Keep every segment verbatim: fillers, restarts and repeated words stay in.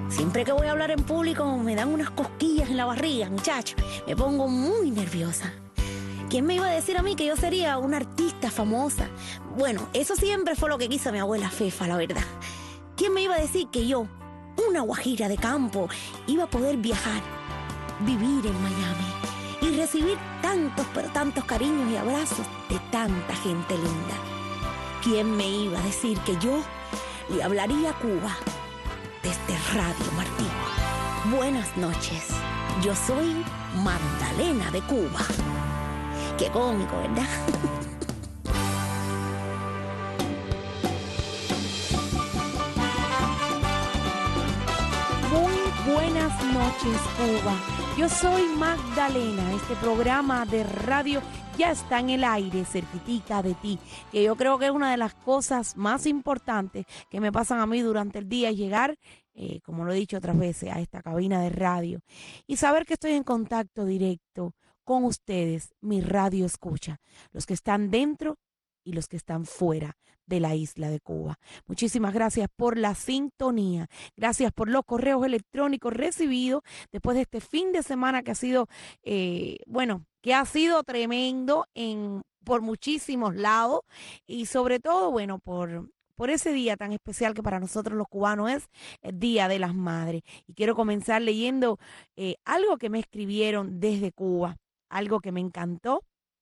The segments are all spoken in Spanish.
Siempre que voy a hablar en público me dan unas cosquillas en la barriga, muchacho. Me pongo muy nerviosa. ¿Quién me iba a decir a mí que yo sería una artista famosa? Bueno, eso siempre fue lo que quiso mi abuela Fefa, la verdad. ¿Quién me iba a decir que yo, una guajira de campo, iba a poder viajar, vivir en Miami y recibir tantos, pero tantos cariños y abrazos de tanta gente linda? ¿Quién me iba a decir que yo le hablaría a Cuba desde Radio Martí? Buenas noches, yo soy Magdalena de Cuba. Qué cómico, ¿verdad? Muy buenas noches, Cuba. Yo soy Magdalena. Este programa de radio ya está en el aire, cerquitita de ti. Que yo creo que es una de las cosas más importantes que me pasan a mí durante el día, es llegar, eh, como lo he dicho otras veces, a esta cabina de radio y saber que estoy en contacto directo con ustedes, mi radio escucha, los que están dentro y los que están fuera de la isla de Cuba. Muchísimas gracias por la sintonía, gracias por los correos electrónicos recibidos después de este fin de semana que ha sido, eh, bueno, que ha sido tremendo en, por muchísimos lados y sobre todo, bueno, por... por ese día tan especial que para nosotros los cubanos es el Día de las Madres. Y quiero comenzar leyendo eh, algo que me escribieron desde Cuba, algo que me encantó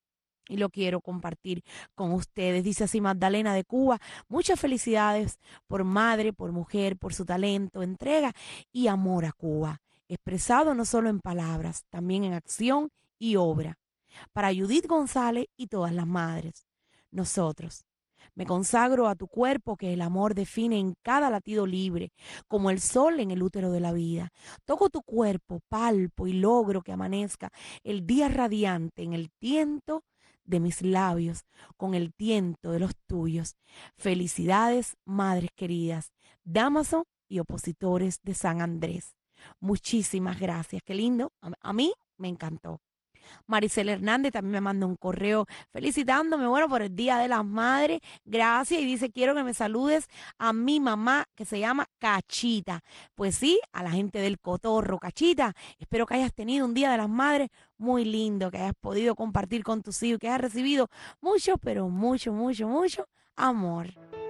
y lo quiero compartir con ustedes. Dice así Magdalena de Cuba: muchas felicidades por madre, por mujer, por su talento, entrega y amor a Cuba, expresado no solo en palabras, también en acción y obra. Para Judith González y todas las madres, nosotros. Me consagro a tu cuerpo que el amor define en cada latido libre, como el sol en el útero de la vida. Toco tu cuerpo, palpo y logro que amanezca el día radiante en el tiento de mis labios, con el tiento de los tuyos. Felicidades, madres queridas, Damaso y opositores de San Andrés. Muchísimas gracias, qué lindo, a, a mí me encantó. Maricel Hernández también me manda un correo felicitándome, bueno, por el Día de las Madres. Gracias. Y dice: quiero que me saludes a mi mamá, que se llama Cachita. Pues sí, a la gente del Cotorro. Cachita, espero que hayas tenido un Día de las Madres muy lindo, que hayas podido compartir con tus hijos, que hayas recibido mucho, pero mucho, mucho, mucho amor.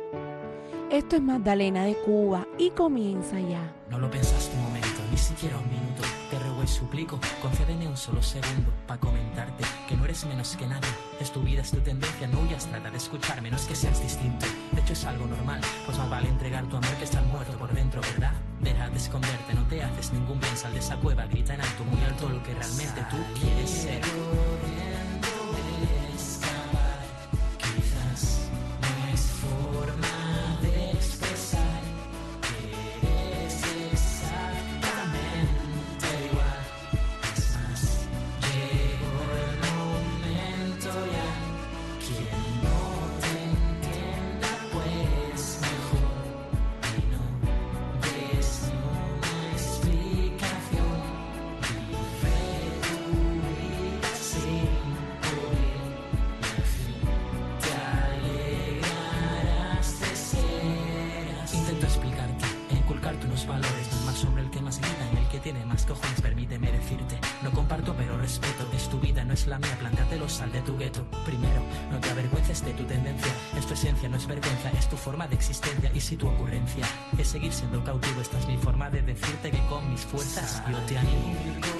Esto es Magdalena de Cuba y comienza ya. No lo pensaste un momento, ni siquiera un minuto. Te ruego y suplico, concédeme un solo segundo para comentarte que no eres menos que nadie. Es tu vida, es tu tendencia, no huyas, trata de escucharme, no es que seas distinto. De hecho es algo normal, pues más vale entregar tu amor que estar muerto por dentro, ¿verdad? Deja de esconderte, no te haces ningún bien, sal de esa cueva, grita en alto, muy alto lo que realmente tú quieres ser. Tiene más cojones, permíteme decirte. No comparto pero respeto, es tu vida, no es la mía, plántatelo, sal de tu gueto. Primero, no te avergüences de tu tendencia, es tu esencia, no es vergüenza, es tu forma de existencia. Y si tu ocurrencia es seguir siendo cautivo, esta es mi forma de decirte que con mis fuerzas yo te animo.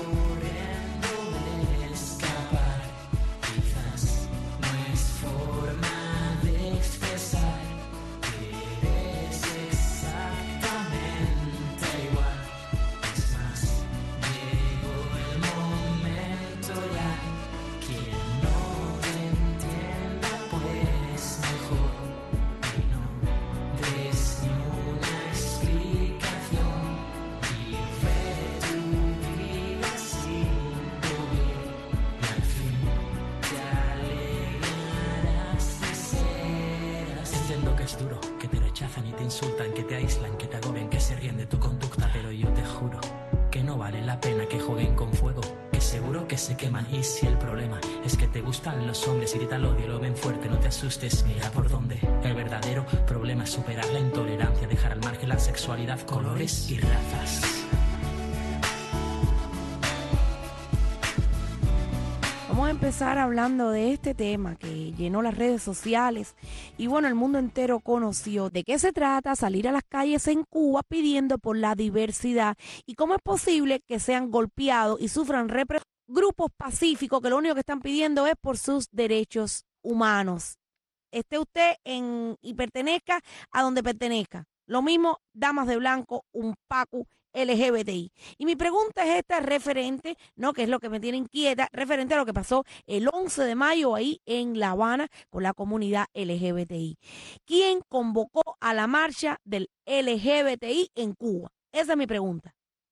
Insultan, que te aíslan, que te agoben, que se ríen de tu conducta, pero yo te juro que no vale la pena que jueguen con fuego, que seguro que se queman. Y si el problema es que te gustan los hombres y grita el odio, lo ven fuerte, no te asustes, mira por dónde. El verdadero problema es superar la intolerancia, dejar dejar al margen la sexualidad, colores y razas. Vamos a empezar hablando de este tema que llenó las redes sociales y bueno, el mundo entero conoció de qué se trata salir a las calles en Cuba pidiendo por la diversidad y cómo es posible que sean golpeados y sufran represión grupos pacíficos que lo único que están pidiendo es por sus derechos humanos. Esté usted en y pertenezca a donde pertenezca. Lo mismo, damas de blanco, un Pacu L G B T I. Y mi pregunta es esta, referente, ¿no? Que es lo que me tiene inquieta, referente a lo que pasó el once de mayo ahí en La Habana con la comunidad L G B T I. ¿Quién convocó a la marcha del L G B T I en Cuba? Esa es mi pregunta.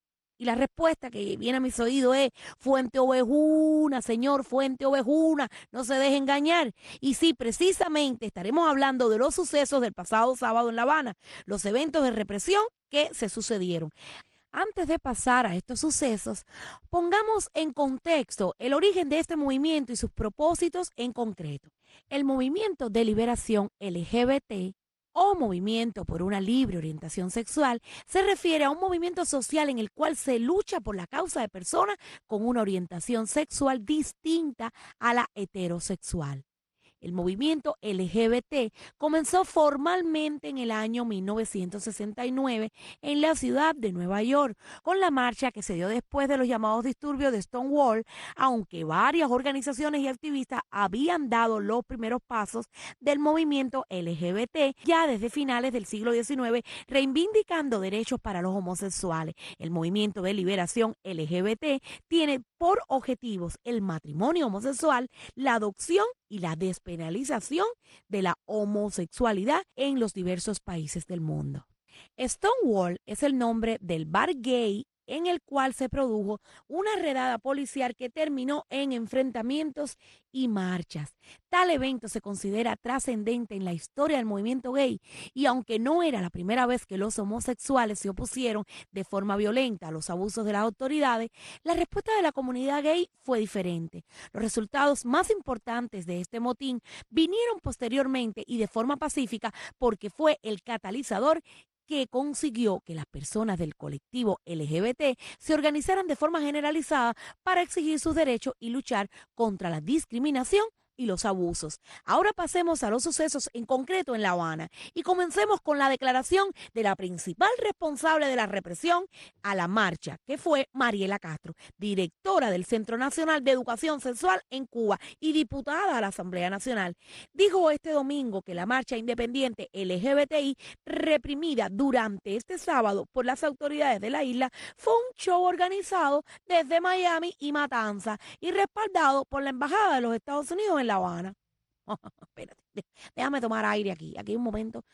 Y la respuesta que viene a mis oídos es Fuente Ovejuna, señor, Fuente Ovejuna, no se deje engañar. Y sí, precisamente estaremos hablando de los sucesos del pasado sábado en La Habana, los eventos de represión que se sucedieron. Antes de pasar a estos sucesos, pongamos en contexto el origen de este movimiento y sus propósitos en concreto. El movimiento de liberación L G B T o movimiento por una libre orientación sexual se refiere a un movimiento social en el cual se lucha por la causa de personas con una orientación sexual distinta a la heterosexual. El movimiento L G B T comenzó formalmente en el año mil novecientos sesenta y nueve en la ciudad de Nueva York, con la marcha que se dio después de los llamados disturbios de Stonewall, aunque varias organizaciones y activistas habían dado los primeros pasos del movimiento L G B T ya desde finales del siglo diecinueve, reivindicando derechos para los homosexuales. El movimiento de liberación L G B T tiene por objetivos el matrimonio homosexual, la adopción y la despenalización de la homosexualidad en los diversos países del mundo. Stonewall es el nombre del bar gay en el cual se produjo una redada policial que terminó en enfrentamientos y marchas. Tal evento se considera trascendente en la historia del movimiento gay y aunque no era la primera vez que los homosexuales se opusieron de forma violenta a los abusos de las autoridades, la respuesta de la comunidad gay fue diferente. Los resultados más importantes de este motín vinieron posteriormente y de forma pacífica porque fue el catalizador que consiguió que las personas del colectivo L G B T se organizaran de forma generalizada para exigir sus derechos y luchar contra la discriminación y los abusos. Ahora pasemos a los sucesos en concreto en La Habana y comencemos con la declaración de la principal responsable de la represión a la marcha, que fue Mariela Castro, directora del Centro Nacional de Educación Sexual en Cuba y diputada a la Asamblea Nacional. Dijo este domingo que la marcha independiente L G B T I reprimida durante este sábado por las autoridades de la isla fue un show organizado desde Miami y Matanzas y respaldado por la Embajada de los Estados Unidos en La Habana. Espérate, déjame tomar aire aquí. Aquí hay un momento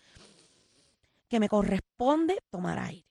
que me corresponde tomar aire.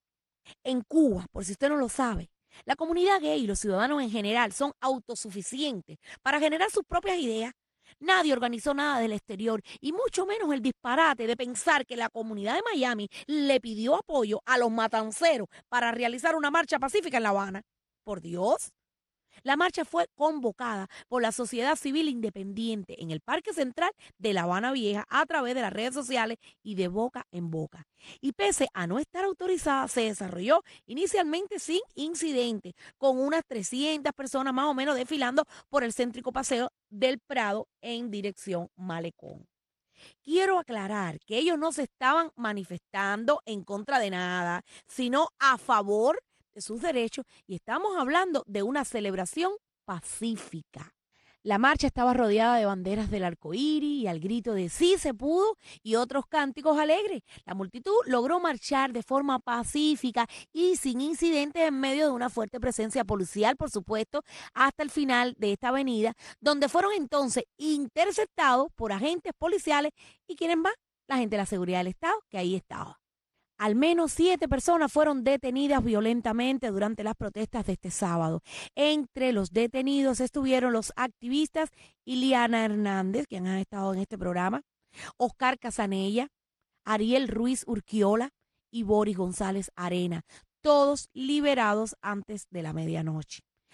En Cuba, por si usted no lo sabe, la comunidad gay y los ciudadanos en general son autosuficientes para generar sus propias ideas. Nadie organizó nada del exterior y mucho menos el disparate de pensar que la comunidad de Miami le pidió apoyo a los matanceros para realizar una marcha pacífica en La Habana. Por Dios. La marcha fue convocada por la sociedad civil independiente en el Parque Central de La Habana Vieja a través de las redes sociales y de boca en boca. Y pese a no estar autorizada, se desarrolló inicialmente sin incidente, con unas trescientas personas más o menos desfilando por el céntrico paseo del Prado en dirección Malecón. Quiero aclarar que ellos no se estaban manifestando en contra de nada, sino a favor de sus derechos y estamos hablando de una celebración pacífica. La marcha estaba rodeada de banderas del arco iris y al grito de sí se pudo y otros cánticos alegres. La multitud logró marchar de forma pacífica y sin incidentes en medio de una fuerte presencia policial, por supuesto, hasta el final de esta avenida, donde fueron entonces interceptados por agentes policiales y ¿quiénes más? La gente de la seguridad del Estado, que ahí estaba. Al menos siete personas fueron detenidas violentamente durante las protestas de este sábado. Entre los detenidos estuvieron los activistas Iliana Hernández, quien ha estado en este programa, Oscar Casanella, Ariel Ruiz Urquiola y Boris González Arena, todos liberados antes de la medianoche.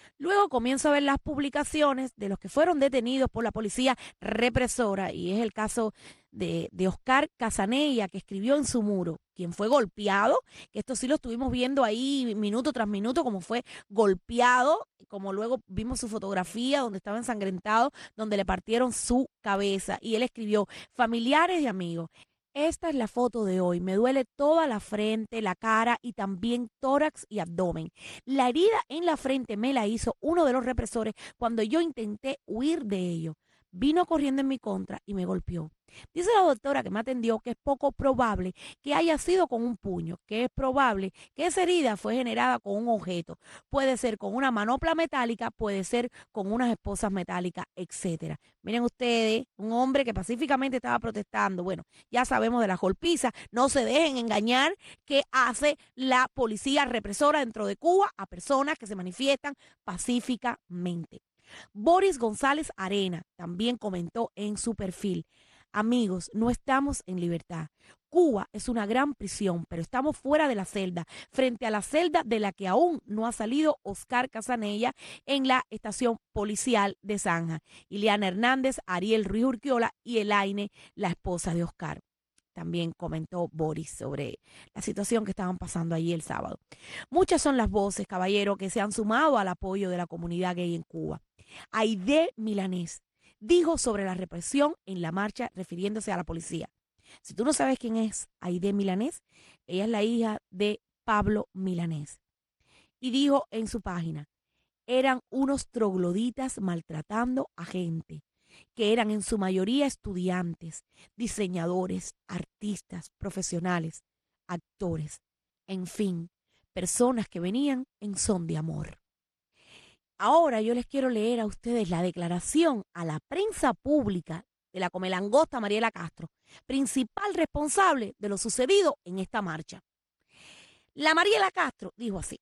Luego comienzo a ver las publicaciones de los que fueron detenidos por la policía represora, y es el caso de, de Oscar Casanella, que escribió en su muro, quien fue golpeado, que esto sí lo estuvimos viendo ahí minuto tras minuto, como fue golpeado, como luego vimos su fotografía donde estaba ensangrentado, donde le partieron su cabeza, y él escribió: familiares y amigos, esta es la foto de hoy. Me duele toda la frente, la cara y también tórax y abdomen. La herida en la frente me la hizo uno de los represores cuando yo intenté huir de ellos. Vino corriendo en mi contra y me golpeó. Dice la doctora que me atendió que es poco probable que haya sido con un puño, que es probable que esa herida fue generada con un objeto. Puede ser con una manopla metálica, puede ser con unas esposas metálicas, etcétera. Miren ustedes, un hombre que pacíficamente estaba protestando. Bueno, ya sabemos de las golpizas. No se dejen engañar que hace la policía represora dentro de Cuba a personas que se manifiestan pacíficamente. Boris González Arena también comentó en su perfil: amigos, no estamos en libertad. Cuba es una gran prisión, pero estamos fuera de la celda, frente a la celda de la que aún no ha salido Oscar Casanella en la estación policial de Zanja. Ileana Hernández, Ariel Ruiz Urquiola y Elaine, la esposa de Oscar. También comentó Boris sobre la situación que estaban pasando allí el sábado. Muchas son las voces, caballero, que se han sumado al apoyo de la comunidad gay en Cuba. Aide Milanés dijo sobre la represión en la marcha refiriéndose a la policía. Si tú no sabes quién es Aide Milanés, ella es la hija de Pablo Milanés. Y dijo en su página: eran unos trogloditas maltratando a gente, que eran en su mayoría estudiantes, diseñadores, artistas, profesionales, actores, en fin, personas que venían en son de amor. Ahora yo les quiero leer a ustedes la declaración a la prensa pública de la comelangosta Mariela Castro, principal responsable de lo sucedido en esta marcha. La Mariela Castro dijo así: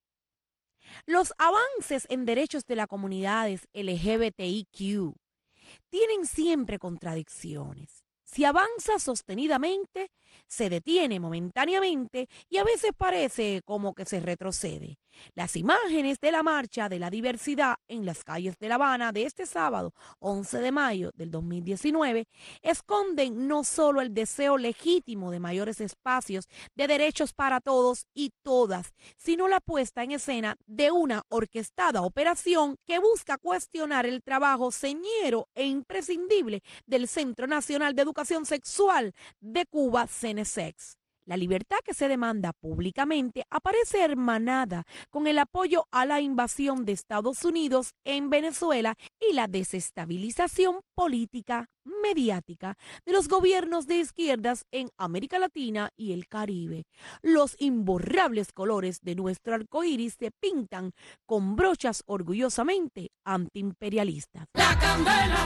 los avances en derechos de las comunidades L G B T I Q tienen siempre contradicciones. Si avanza sostenidamente, se detiene momentáneamente y a veces parece como que se retrocede. Las imágenes de la marcha de la diversidad en las calles de La Habana de este sábado, once de mayo del dos mil diecinueve, esconden no solo el deseo legítimo de mayores espacios de derechos para todos y todas, sino la puesta en escena de una orquestada operación que busca cuestionar el trabajo señero e imprescindible del Centro Nacional de Educación Sexual de Cuba, CENESEX. La libertad que se demanda públicamente aparece hermanada con el apoyo a la invasión de Estados Unidos en Venezuela y la desestabilización política, mediática de los gobiernos de izquierdas en América Latina y el Caribe. Los imborrables colores de nuestro arcoíris se pintan con brochas orgullosamente antiimperialistas. La candela,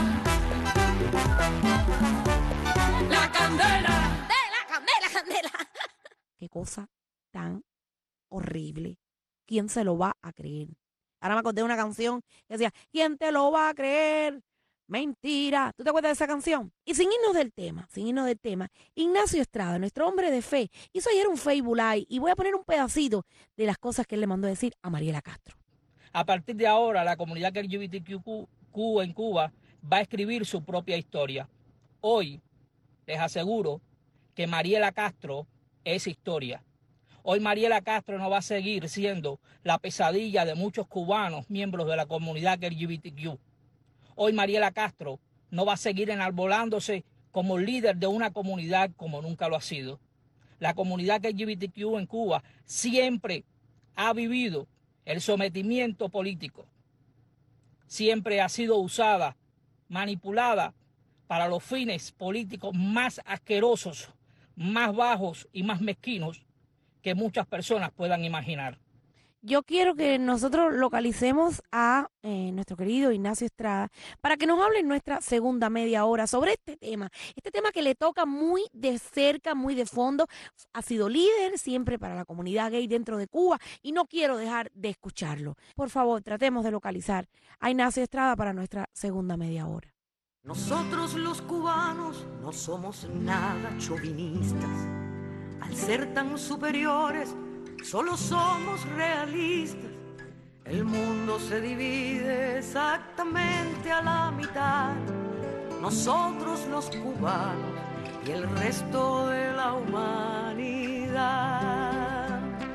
la candela. ¡Candela, candela! Qué cosa tan horrible. ¿Quién se lo va a creer? Ahora me acordé de una canción que decía: ¿quién te lo va a creer? Mentira. ¿Tú te acuerdas de esa canción? Y sin irnos del tema, sin irnos del tema, Ignacio Estrada, nuestro hombre de fe, hizo ayer un Facebook Live y voy a poner un pedacito de las cosas que él le mandó a decir a Mariela Castro. A partir de ahora, la comunidad L G B T Q en Cuba va a escribir su propia historia. Hoy, les aseguro que Mariela Castro es historia. Hoy Mariela Castro no va a seguir siendo la pesadilla de muchos cubanos miembros de la comunidad L G B T Q. Hoy Mariela Castro no va a seguir enarbolándose como líder de una comunidad como nunca lo ha sido. La comunidad L G B T Q en Cuba siempre ha vivido el sometimiento político. Siempre ha sido usada, manipulada para los fines políticos más asquerosos, más bajos y más mezquinos que muchas personas puedan imaginar. Yo quiero que nosotros localicemos a eh, nuestro querido Ignacio Estrada para que nos hable en nuestra segunda media hora sobre este tema. Este tema que le toca muy de cerca, muy de fondo. Ha sido líder siempre para la comunidad gay dentro de Cuba y no quiero dejar de escucharlo. Por favor, tratemos de localizar a Ignacio Estrada para nuestra segunda media hora. Nosotros los cubanos no somos nada chauvinistas. Al ser tan superiores, solo somos realistas. El mundo se divide exactamente a la mitad, nosotros los cubanos y el resto de la humanidad.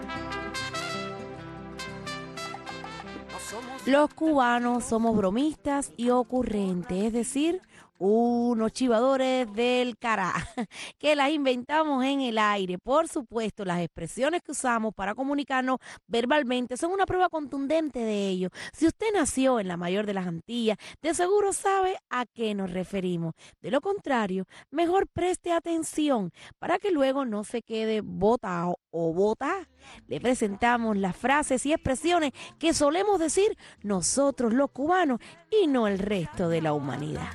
No somos Los cubanos somos bromistas y ocurrentes, es decir, unos chivadores del cará, que las inventamos en el aire. Por supuesto, las expresiones que usamos para comunicarnos verbalmente son una prueba contundente de ello. Si usted nació en la mayor de las Antillas, de seguro sabe a qué nos referimos. De lo contrario, mejor preste atención para que luego no se quede botado o bota. Le presentamos las frases y expresiones que solemos decir nosotros los cubanos y no el resto de la humanidad.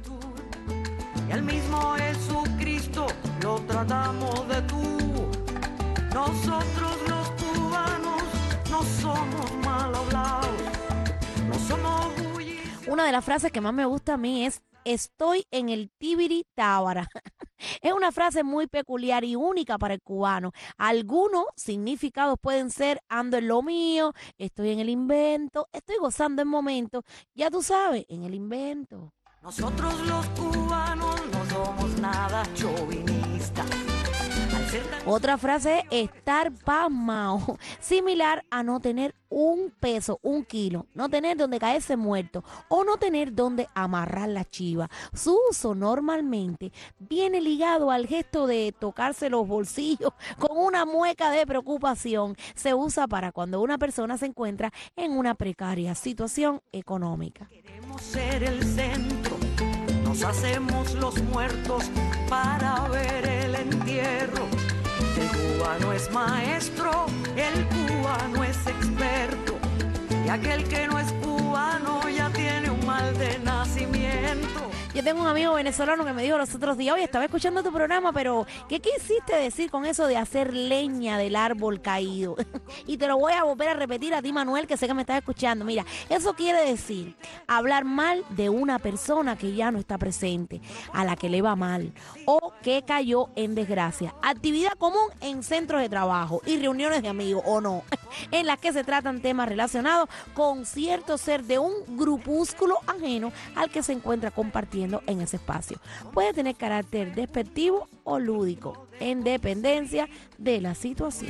Y al mismo Jesucristo lo tratamos de tú. Nosotros los cubanos no somos mal hablados, no somos bulliciosos. Una de las frases que más me gusta a mí es estoy en el Tibiri Tábara. Es una frase muy peculiar y única para el cubano. Algunos significados pueden ser ando en lo mío, estoy en el invento, estoy gozando el momento. Ya tú sabes, en el invento. Nosotros los cubanos no somos nada chauvinistas. Al ser tan... Otra frase es estar pasmao, similar a no tener un peso, un kilo, no tener donde caerse muerto o no tener donde amarrar la chiva. Su uso normalmente viene ligado al gesto de tocarse los bolsillos con una mueca de preocupación. Se usa para cuando una persona se encuentra en una precaria situación económica. Queremos ser el centro, nos hacemos los muertos para ver el entierro. El cubano es maestro, el cubano es experto, y aquel que no es cubano ya tiene un mal de nacimiento. Yo tengo un amigo venezolano que me dijo los otros días, oye, estaba escuchando tu programa, pero ¿qué quisiste decir con eso de hacer leña del árbol caído? Y te lo voy a volver a repetir a ti, Manuel, que sé que me estás escuchando. Mira, eso quiere decir hablar mal de una persona que ya no está presente, a la que le va mal o que cayó en desgracia. Actividad común en centros de trabajo y reuniones de amigos, o no, en las que se tratan temas relacionados con cierto ser de un grupúsculo ajeno al que se encuentra compartiendo en ese espacio. Puede tener carácter despectivo o lúdico, en dependencia de la situación.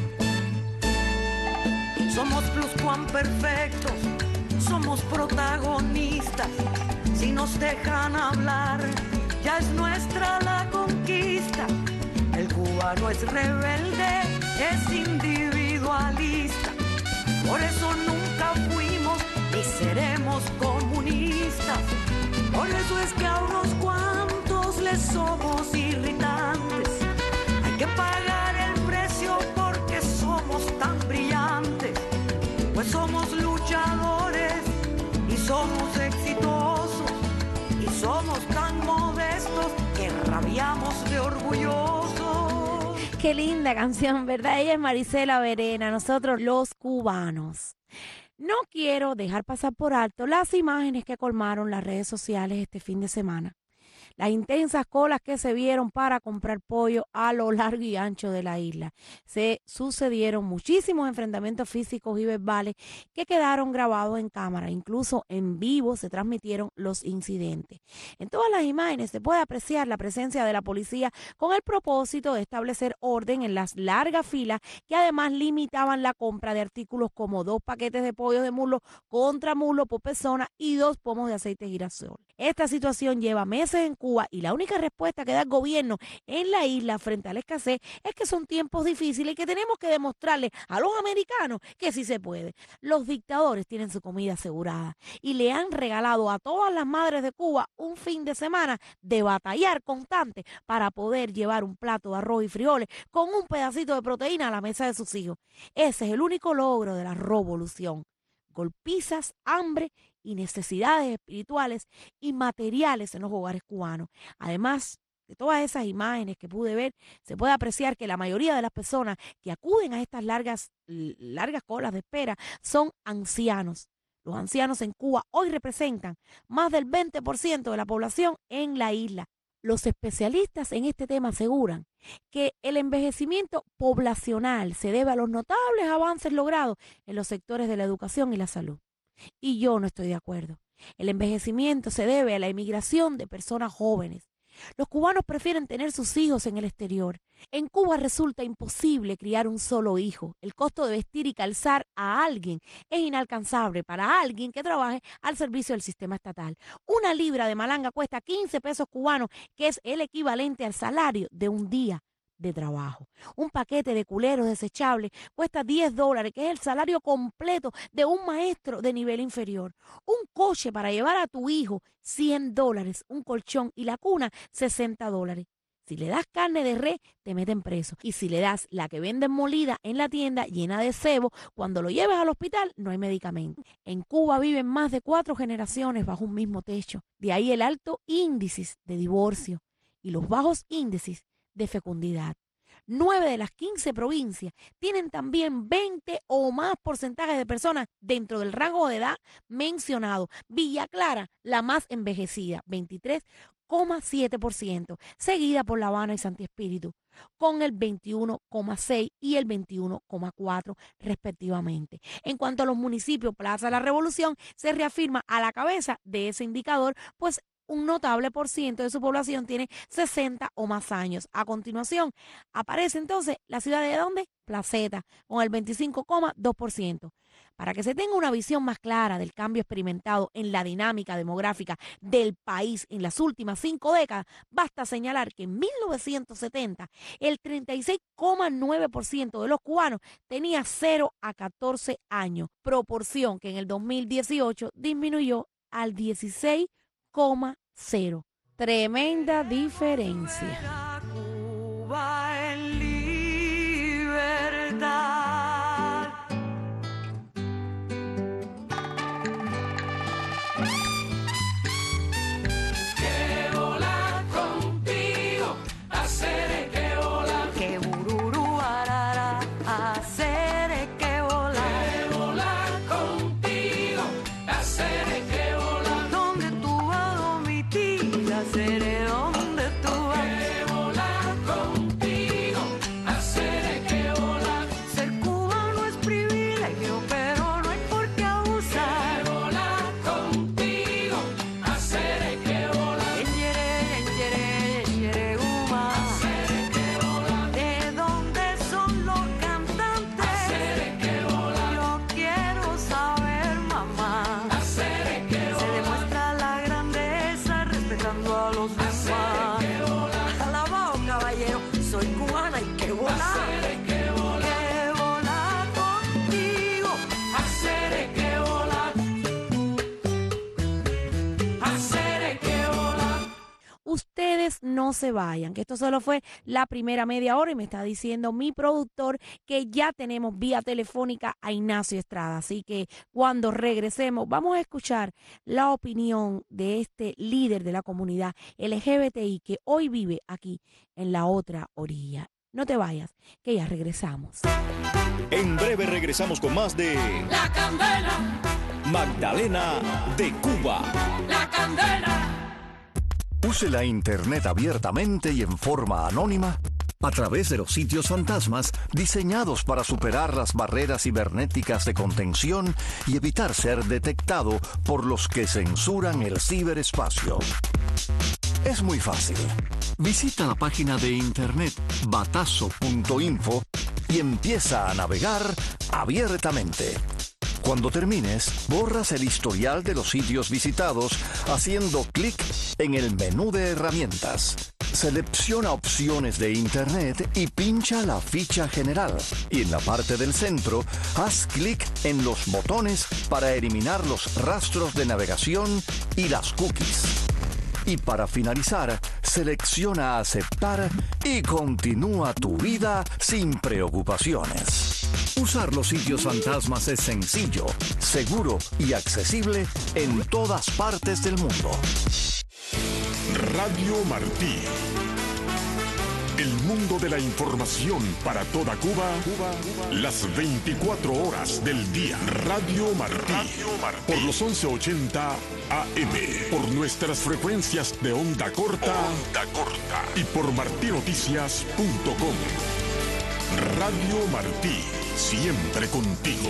Somos pluscuamperfectos, somos protagonistas. Si nos dejan hablar, ya es nuestra la conquista. El cubano es rebelde, es individualista. Por eso nunca fuimos ni seremos comunistas. Por eso es que a unos cuantos les somos irritantes. Hay que pagar el precio porque somos tan brillantes. Pues somos luchadores y somos exitosos. Y somos tan modestos que rabiamos de orgullosos. Qué linda canción, ¿verdad? Ella es Marisela Verena, nosotros los cubanos. No quiero dejar pasar por alto las imágenes que colmaron las redes sociales este fin de semana. Las intensas colas que se vieron para comprar pollo a lo largo y ancho de la isla. Se sucedieron muchísimos enfrentamientos físicos y verbales que quedaron grabados en cámara. Incluso en vivo se transmitieron los incidentes. En todas las imágenes se puede apreciar la presencia de la policía con el propósito de establecer orden en las largas filas que además limitaban la compra de artículos como dos paquetes de pollo de muslo contra muslo por persona y dos pomos de aceite girasol. Esta situación lleva meses en Cuba y la única respuesta que da el gobierno en la isla frente a la escasez es que son tiempos difíciles y que tenemos que demostrarle a los americanos que sí se puede. Los dictadores tienen su comida asegurada y le han regalado a todas las madres de Cuba un fin de semana de batallar constante para poder llevar un plato de arroz y frijoles con un pedacito de proteína a la mesa de sus hijos. Ese es el único logro de la revolución. Golpizas, hambre y necesidades espirituales y materiales en los hogares cubanos. Además de todas esas imágenes que pude ver, se puede apreciar que la mayoría de las personas que acuden a estas largas, largas colas de espera son ancianos. Los ancianos en Cuba hoy representan más del veinte por ciento de la población en la isla. Los especialistas en este tema aseguran que el envejecimiento poblacional se debe a los notables avances logrados en los sectores de la educación y la salud. Y yo no estoy de acuerdo. El envejecimiento se debe a la emigración de personas jóvenes. Los cubanos prefieren tener sus hijos en el exterior. En Cuba resulta imposible criar un solo hijo. El costo de vestir y calzar a alguien es inalcanzable para alguien que trabaje al servicio del sistema estatal. Una libra de malanga cuesta quince pesos cubanos, que es el equivalente al salario de un día de trabajo. Un paquete de culeros desechables cuesta diez dólares, que es el salario completo de un maestro de nivel inferior. Un coche para llevar a tu hijo, cien dólares. Un colchón y la cuna, sesenta dólares. Si le das carne de res, te meten preso. Y si le das la que venden molida en la tienda, llena de sebo, cuando lo llevas al hospital, no hay medicamento. En Cuba viven más de cuatro generaciones bajo un mismo techo. De ahí el alto índice de divorcio y los bajos índices de fecundidad. Nueve de las quince provincias tienen también veinte o más porcentajes de personas dentro del rango de edad mencionado. Villa Clara, la más envejecida, veintitrés coma siete por ciento, seguida por La Habana y Santi Espíritu, con el veintiuno coma seis por ciento y el veintiuno coma cuatro por ciento respectivamente. En cuanto a los municipios, Plaza La Revolución se reafirma a la cabeza de ese indicador, pues un notable por ciento de su población tiene sesenta o más años. A continuación, aparece entonces la ciudad de ¿dónde? Placeta, con el veinticinco coma dos por ciento. Para que se tenga una visión más clara del cambio experimentado en la dinámica demográfica del país en las últimas cinco décadas, basta señalar que en mil novecientos setenta el treinta y seis coma nueve por ciento de los cubanos tenía cero a catorce años, proporción que en el dos mil dieciocho disminuyó al dieciséis coma cero. Tremenda diferencia. Cuba en libertad. Que volar contigo, hacer que volar. Que bururu arara, hacer que volar. Que volar contigo, hacer que volar. Donde tú vas a omitir, hacer donde tú vas. Que volar contigo, hacer que volar. Ser cubano es privilegio, pero no hay por qué abusar. Que volar contigo, hacer que volar. Enyere, enyere, enyere, guma. Hacer que volar, ¿De dónde son los cantantes? hacer que volar, Yo quiero saber, mamá. hacer que Se volar. demuestra la grandeza respetando a los demás. Alabao, caballero, soy cubana y que volar. Que volar, Que volar contigo. hacer que volar, hacer que volar. Ustedes no se vayan, que esto solo fue la primera media hora y me está diciendo mi productor que ya tenemos vía telefónica a Ignacio Estrada. Así que cuando regresemos vamos a escuchar la opinión de este líder de la comunidad L G B T I que hoy vive aquí en la otra orilla. No te vayas, que ya regresamos. En breve regresamos con más de La candela, Magdalena de Cuba. la candela. Use la Internet abiertamente y en forma anónima a través de los sitios fantasmas diseñados para superar las barreras cibernéticas de contención y evitar ser detectado por los que censuran el ciberespacio. Es muy fácil. Visita la página de internet batazo punto info y empieza a navegar abiertamente. Cuando termines, borras el historial de los sitios visitados haciendo clic en el menú de herramientas. Selecciona opciones de Internet y pincha la ficha general. Y en la parte del centro, haz clic en los botones para eliminar los rastros de navegación y las cookies. Y para finalizar, selecciona aceptar y continúa tu vida sin preocupaciones. Usar los sitios fantasmas es sencillo, seguro y accesible en todas partes del mundo. Radio Martí. El mundo de la información para toda Cuba, Cuba, Cuba. Las veinticuatro horas del día. Radio Martí. Radio Martí. Por los once ochenta A M. Por nuestras frecuencias de onda corta. Onda corta. Y por martinoticias punto com. Radio Martí. Siempre contigo.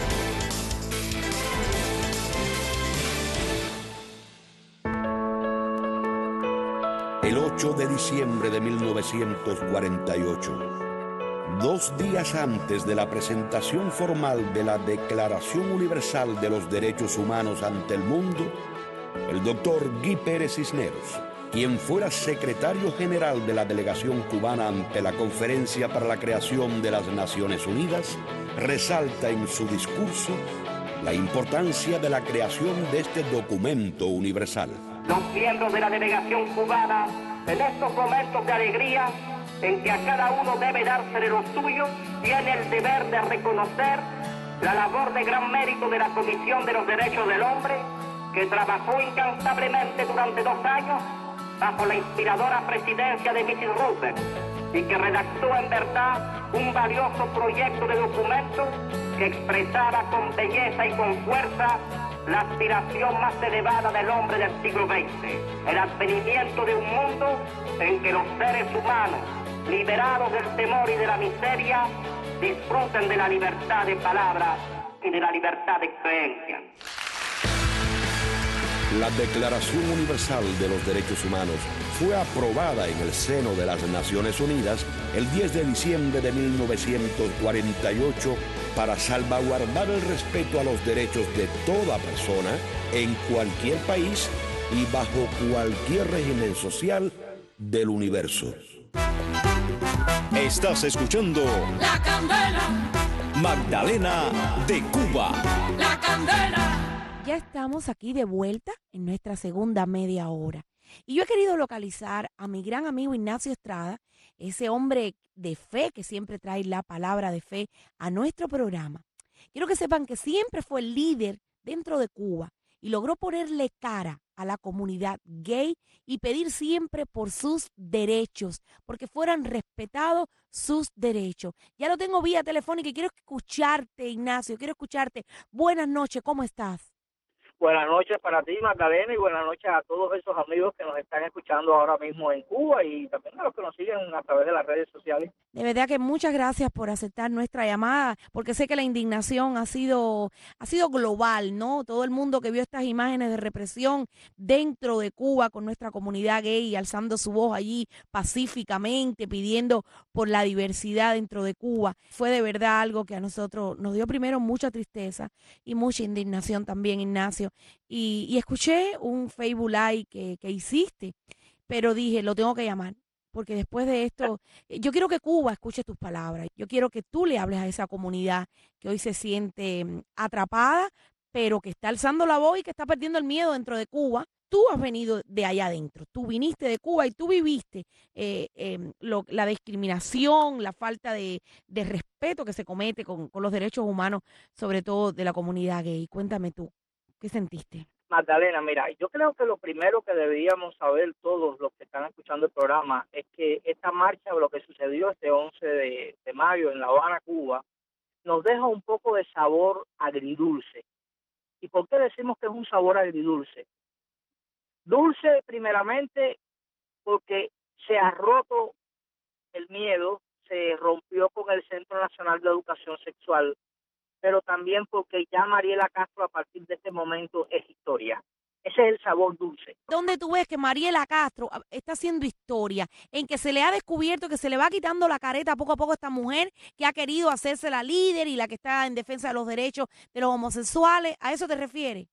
El ocho de diciembre de mil novecientos cuarenta y ocho, dos días antes de la presentación formal de la Declaración Universal de los Derechos Humanos ante el mundo, el doctor Guy Pérez Cisneros, quien fuera secretario general de la delegación cubana ante la Conferencia para la Creación de las Naciones Unidas, resalta en su discurso la importancia de la creación de este documento universal. Los miembros de la delegación cubana, en estos momentos de alegría, en que a cada uno debe dársele lo suyo, tiene el deber de reconocer la labor de gran mérito de la Comisión de los Derechos del Hombre, que trabajó incansablemente durante dos años bajo la inspiradora presidencia de missus Roosevelt y que redactó en verdad un valioso proyecto de documento que expresaba con belleza y con fuerza la aspiración más elevada del hombre del siglo veinte, el advenimiento de un mundo en que los seres humanos, liberados del temor y de la miseria, disfruten de la libertad de palabra y de la libertad de creencia. La Declaración Universal de los Derechos Humanos fue aprobada en el seno de las Naciones Unidas el diez de diciembre de mil novecientos cuarenta y ocho para salvaguardar el respeto a los derechos de toda persona en cualquier país y bajo cualquier régimen social del universo. Estás escuchando La Candela, Magdalena de Cuba. La Candela. Ya estamos aquí de vuelta en nuestra segunda media hora. Y yo he querido localizar a mi gran amigo Ignacio Estrada, ese hombre de fe que siempre trae la palabra de fe a nuestro programa. Quiero que sepan que siempre fue el líder dentro de Cuba y logró ponerle cara a la comunidad gay y pedir siempre por sus derechos, porque fueran respetados sus derechos. Ya lo tengo vía telefónica y quiero escucharte, Ignacio, quiero escucharte. Buenas noches, ¿cómo estás? Buenas noches para ti, Magdalena, y buenas noches a todos esos amigos que nos están escuchando ahora mismo en Cuba y también a los que nos siguen a través de las redes sociales. De verdad que muchas gracias por aceptar nuestra llamada, porque sé que la indignación ha sido, ha sido global, ¿no? Todo el mundo que vio estas imágenes de represión dentro de Cuba con nuestra comunidad gay, alzando su voz allí pacíficamente, pidiendo por la diversidad dentro de Cuba, fue de verdad algo que a nosotros nos dio primero mucha tristeza y mucha indignación también, Ignacio. Y, y escuché un Facebook Live que, que hiciste, pero dije, lo tengo que llamar. Porque después de esto, yo quiero que Cuba escuche tus palabras. Yo quiero que tú le hables a esa comunidad que hoy se siente atrapada, pero que está alzando la voz y que está perdiendo el miedo dentro de Cuba. Tú has venido de allá adentro, tú viniste de Cuba y tú viviste eh, eh, lo, la discriminación, la falta de, de respeto que se comete con, con los derechos humanos, sobre todo de la comunidad gay. Cuéntame tú, ¿qué sentiste? Magdalena, mira, yo creo que lo primero que deberíamos saber todos los que están escuchando el programa es que esta marcha, lo que sucedió este once de, de mayo en La Habana, Cuba, nos deja un poco de sabor agridulce. ¿Y por qué decimos que es un sabor agridulce? Dulce, primeramente, porque se ha roto el miedo, se rompió con el Centro Nacional de Educación Sexual, pero también porque ya Mariela Castro a partir de este momento es historia. Ese es el sabor dulce. ¿Dónde tú ves que Mariela Castro está haciendo historia? En que se le ha descubierto que se le va quitando la careta poco a poco a esta mujer que ha querido hacerse la líder y la que está en defensa de los derechos de los homosexuales. ¿A eso te refieres?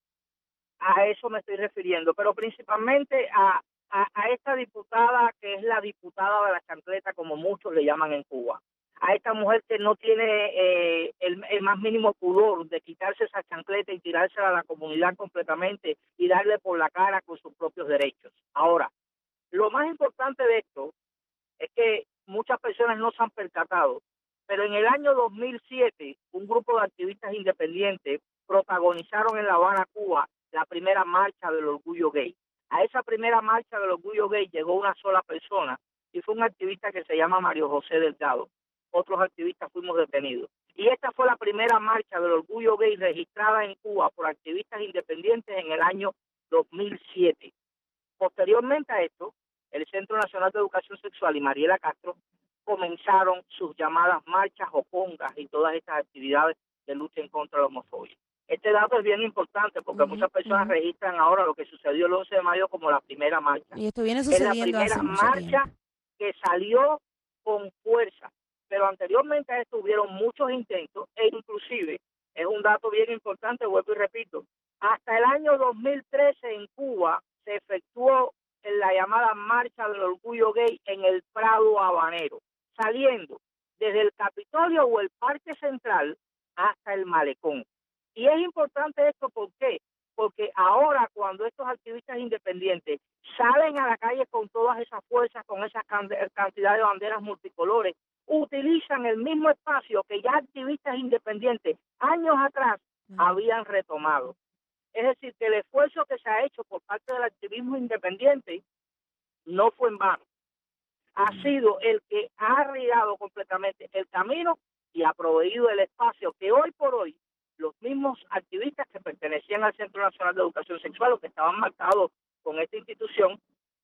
A eso me estoy refiriendo, pero principalmente a, a, a esta diputada que es la diputada de la chancleta, como muchos le llaman en Cuba. A esta mujer que no tiene eh, el, el más mínimo pudor de quitarse esa chancleta y tirársela a la comunidad completamente y darle por la cara con sus propios derechos. Ahora, lo más importante de esto es que muchas personas no se han percatado, pero en el año dos mil siete un grupo de activistas independientes protagonizaron en La Habana, Cuba, la primera marcha del orgullo gay. A esa primera marcha del orgullo gay llegó una sola persona y fue un activista que se llama Mario José Delgado. Otros activistas fuimos detenidos. Y esta fue la primera marcha del orgullo gay registrada en Cuba por activistas independientes en el año dos mil siete. Posteriormente a esto, el Centro Nacional de Educación Sexual y Mariela Castro comenzaron sus llamadas marchas o congas y todas estas actividades de lucha en contra de la homofobia. Este dato es bien importante porque uh-huh, muchas personas uh-huh. registran ahora lo que sucedió el once de mayo como la primera marcha. Y esto viene sucediendo es la primera hace mucho marcha tiempo. que salió con fuerza, pero anteriormente a esto hubieron muchos intentos e inclusive, es un dato bien importante, vuelvo y repito, hasta el año dos mil trece en Cuba se efectuó en la llamada Marcha del Orgullo Gay en el Prado Habanero, saliendo desde el Capitolio o el Parque Central hasta el Malecón. Y es importante esto, ¿por qué? Porque ahora cuando estos activistas independientes salen a la calle con todas esas fuerzas, con esa cantidad de banderas multicolores, utilizan el mismo espacio que ya activistas independientes años atrás uh-huh. habían retomado. Es decir, que el esfuerzo que se ha hecho por parte del activismo independiente no fue en vano. Ha uh-huh. sido el que ha arreglado completamente el camino y ha proveído el espacio que hoy por hoy los mismos activistas que pertenecían al Centro Nacional de Educación Sexual o que estaban marcados con esta institución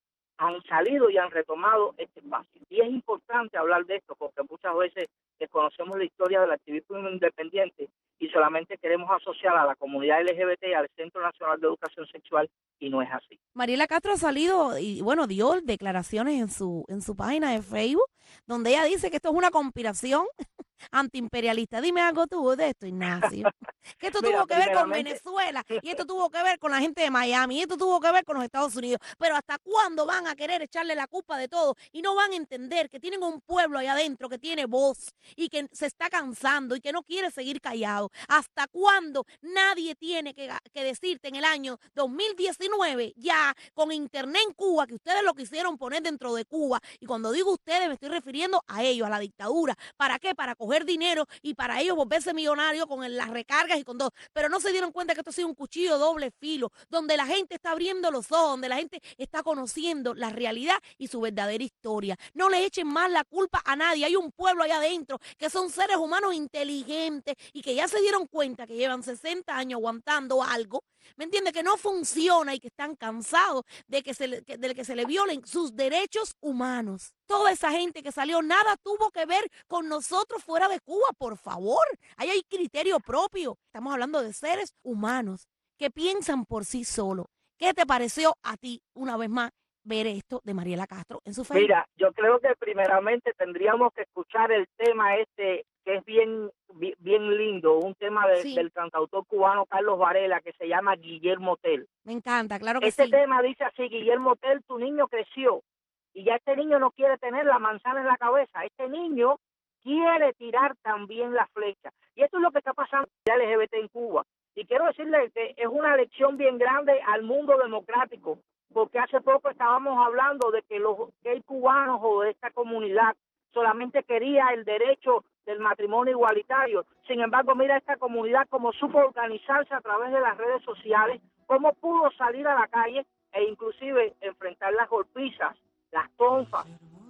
han salido y han retomado este espacio. Y es importante hablar de esto porque muchas veces desconocemos la historia del activismo independiente y solamente queremos asociar a la comunidad L G B T al Centro Nacional de Educación Sexual y no es así. Mariela Castro ha salido y bueno, dio declaraciones en su en su página de Facebook donde ella dice que esto es una conspiración antiimperialista. Dime algo tú de esto, Ignacio. Que esto Mira, tuvo que ver con Venezuela y esto tuvo que ver con la gente de Miami y esto tuvo que ver con los Estados Unidos. Pero ¿hasta cuándo van a querer echarle la culpa de todo y no van a entender que tienen un pueblo allá adentro que tiene voz y que se está cansando y que no quiere seguir callado? ¿Hasta cuándo nadie tiene que, que decirte en el año dos mil diecinueve ya con internet en Cuba que ustedes lo quisieron poner dentro de Cuba? Y cuando digo ustedes me estoy refiriendo a ellos, a la dictadura. ¿Para qué? Para coger dinero y para ellos volverse millonarios con las recargas y con todo. Pero no se dieron cuenta que esto ha sido un cuchillo doble filo, donde la gente está abriendo los ojos, donde la gente está conociendo la realidad y su verdadera historia. No le echen más la culpa a nadie. Hay un pueblo allá adentro que son seres humanos inteligentes y que ya se dieron cuenta que llevan sesenta años aguantando algo, ¿me entiende? Que no funciona y que están cansados de que se le, que, de que se le violen sus derechos humanos. Toda esa gente que salió, nada tuvo que ver con nosotros fuera de Cuba, por favor. Ahí hay criterio propio. Estamos hablando de seres humanos que piensan por sí solos. ¿Qué te pareció a ti, una vez más, ver esto de Mariela Castro en su Facebook? Mira, yo creo que primeramente tendríamos que escuchar el tema este que es bien bien lindo, un tema de, sí. del cantautor cubano Carlos Varela que se llama Guillermo Tell. Me encanta, claro que este sí. Este tema dice así: Guillermo Tell, tu niño creció y ya este niño no quiere tener la manzana en la cabeza, este niño quiere tirar también la flecha. Y esto es lo que está pasando en la L G B T en Cuba. Y quiero decirle que es una lección bien grande al mundo democrático, porque hace poco estábamos hablando de que los gays cubanos o de esta comunidad solamente quería el derecho del matrimonio igualitario. Sin embargo, mira esta comunidad cómo supo organizarse a través de las redes sociales, cómo pudo salir a la calle e inclusive enfrentar las golpizas, las tonfas.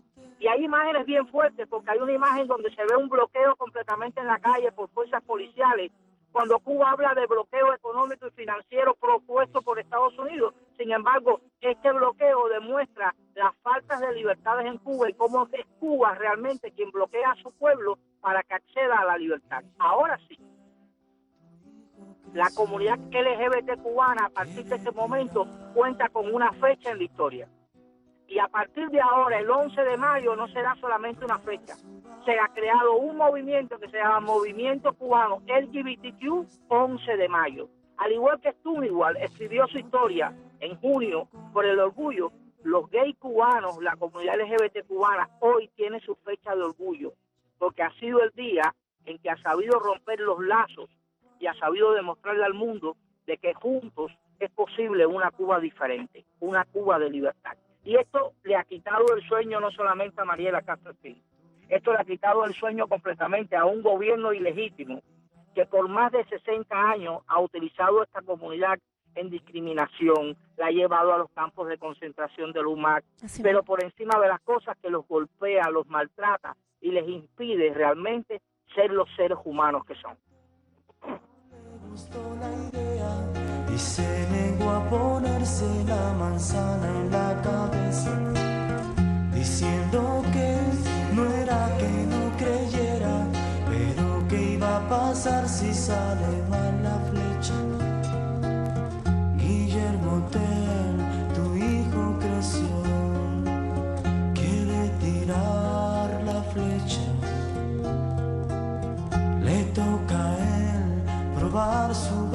Y hay imágenes bien fuertes, porque hay una imagen donde se ve un bloqueo completamente en la calle por fuerzas policiales, cuando Cuba habla de bloqueo económico y financiero propuesto por Estados Unidos. Sin embargo, este bloqueo demuestra las faltas de libertades en Cuba y cómo es Cuba realmente quien bloquea a su pueblo para que acceda a la libertad. Ahora sí, la comunidad L G B T cubana a partir de este momento cuenta con una fecha en la historia. Y a partir de ahora, el once de mayo, no será solamente una fecha. Se ha creado un movimiento que se llama Movimiento Cubano L G B T Q once de mayo. Al igual que Stonewall escribió su historia en junio por el orgullo, los gays cubanos, la comunidad L G B T cubana, hoy tiene su fecha de orgullo, porque ha sido el día en que ha sabido romper los lazos y ha sabido demostrarle al mundo de que juntos es posible una Cuba diferente, una Cuba de libertad. Y esto le ha quitado el sueño no solamente a Mariela Castro Espín, esto le ha quitado el sueño completamente a un gobierno ilegítimo que por más de sesenta años ha utilizado esta comunidad en discriminación, la ha llevado a los campos de concentración del U M A C, Así pero mismo. por encima de las cosas que los golpea, los maltrata y les impide realmente ser los seres humanos que son. Y se negó a ponerse la manzana en la cabeza, diciendo que no era que no creyera, pero que iba a pasar si sale mal la flecha. Guillermo Tell, tu hijo creció, quiere tirar la flecha, le toca a él probar su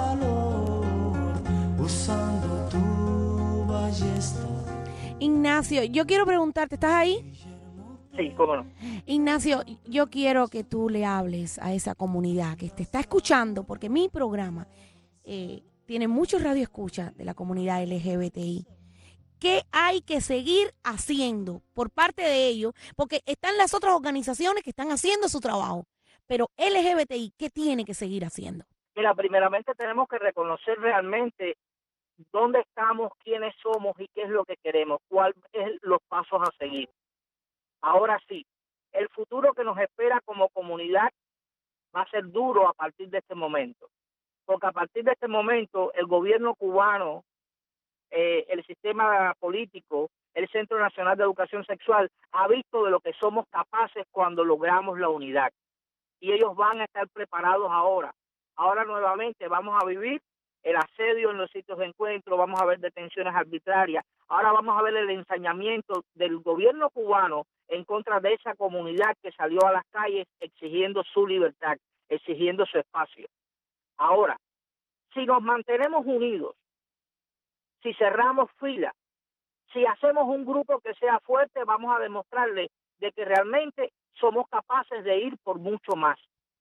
valor usando tu ballesta. Ignacio, yo quiero preguntarte, ¿estás ahí? Sí, cómo no. Ignacio, yo quiero que tú le hables a esa comunidad que te está escuchando, porque mi programa eh, tiene muchos radioescuchas de la comunidad L G B T I. ¿Qué hay que seguir haciendo por parte de ellos? Porque están las otras organizaciones que están haciendo su trabajo, pero L G B T I, ¿qué tiene que seguir haciendo? Mira, primeramente tenemos que reconocer realmente dónde estamos, quiénes somos y qué es lo que queremos, cuáles son los pasos a seguir. Ahora sí, el futuro que nos espera como comunidad va a ser duro a partir de este momento, porque a partir de este momento el gobierno cubano, eh, el sistema político, el Centro Nacional de Educación Sexual ha visto de lo que somos capaces cuando logramos la unidad, y ellos van a estar preparados ahora. Ahora nuevamente vamos a vivir el asedio en los sitios de encuentro, vamos a ver detenciones arbitrarias, ahora vamos a ver el ensañamiento del gobierno cubano en contra de esa comunidad que salió a las calles exigiendo su libertad, exigiendo su espacio. Ahora, si nos mantenemos unidos, si cerramos filas, si hacemos un grupo que sea fuerte, vamos a demostrarle de que realmente somos capaces de ir por mucho más.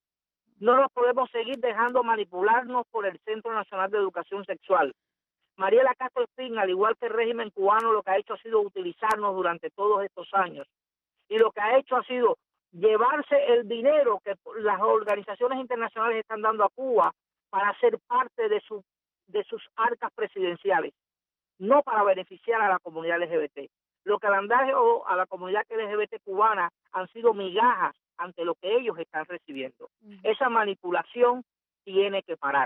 No nos podemos seguir dejando manipularnos por el Centro Nacional de Educación Sexual. Mariela Castro Espín, al igual que el régimen cubano, lo que ha hecho ha sido utilizarnos durante todos estos años. Y lo que ha hecho ha sido llevarse el dinero que las organizaciones internacionales están dando a Cuba para ser parte de, su, de sus arcas presidenciales, no para beneficiar a la comunidad L G B T. Lo que le han dado a la comunidad L G B T cubana han sido migajas ante lo que ellos están recibiendo. Uh-huh. Esa manipulación tiene que parar.